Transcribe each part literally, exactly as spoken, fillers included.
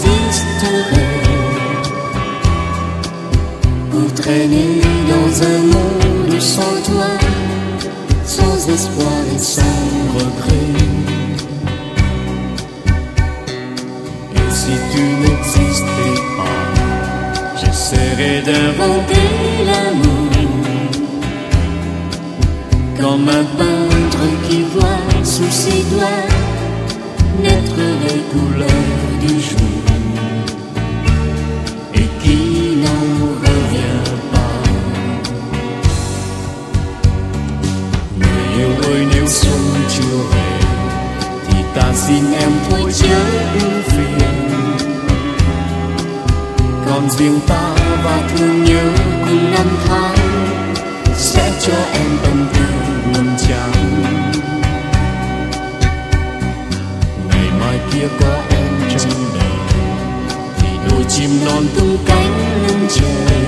j'existerai pour traîner dans un monde sans toi, sans espoir et sans regret. Et si tu n'existais pas, j'essaierais d'inventer l'amour, comme un peintre qui voit sous ses doigts naître les couleurs du jour et qui n'en revient pas. Người yêu xuân chưa về thì ta xin em thôi chớ ưu phiền, còn riêng ta và thương nhớ cùng năm tháng sẽ cho em tâm tư ngầm tràn. Ngày mai kia có em trong đời thì đôi chim non tung cánh lưng trời,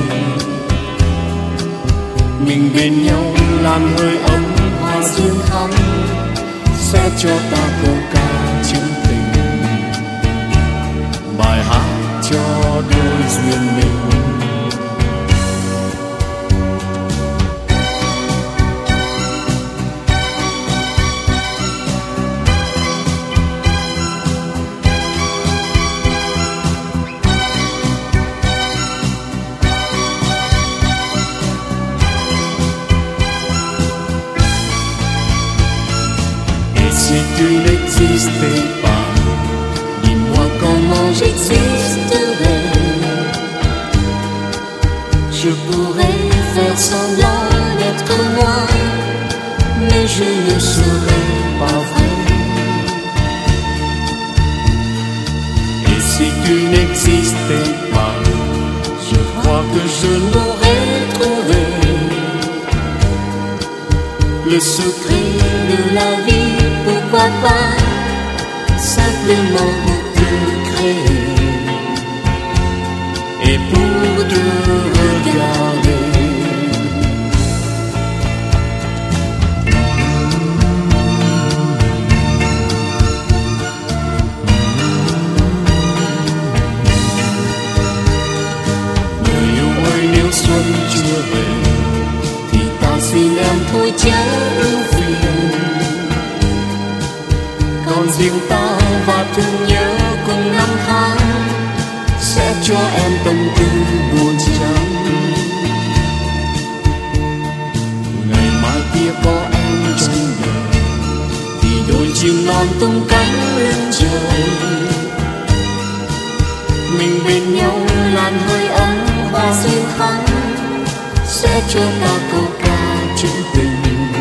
mình bên nhau làn hơi ấm hoa duyên thắm sẽ cho ta câu ca trữ tình, bài hát cho đôi duyên mình. Si tu n'existais pas, dis-moi comment j'existerais. Je pourrais faire semblant d'être moi, mais je ne serais pas vrai. Et si tu n'existais pas, je crois que je l'aurais trouvé, le secret de la vie. Pourquoi pas simplement pour te créer et pour te regarder. Người yêu ơi, nếu xuân chưa về thì ta xin em thôi chớ ưu phiền, còn riêng ta và thương nhớ cùng năm tháng sẽ cho em tâm tư buồn chán. Ngày mai kia có em trong đời thì đôi chim non tung cánh lên trời, mình bên nhau làn hơi ấm hoa duyên thắm sẽ cho ta câu ca trữ tình,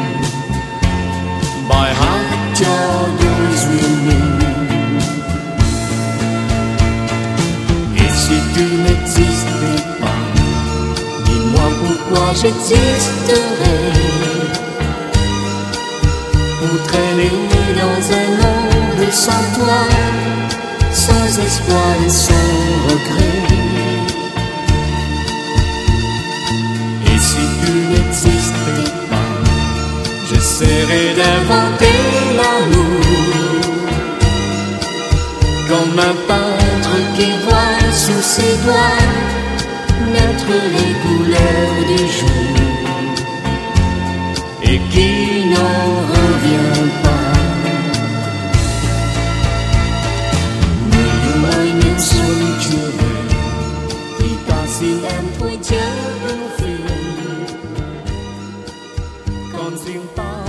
bài hát cho đôi duyên mình. Et si tu n'existais pas, dis-moi pourquoi j'existerais pour traîner dans un monde sans toi, sans espoir et sans regret. Et si tu n'existais pas, j'essaierai d'inventer l'amour, comme un peintre qui voit sous ses doigts naître les couleurs du jour et qui n'en revient pas. Người yêu ơi, nếu xuân chưa về thì ta xin em thôi chớ ưu phiền, còn riêng ta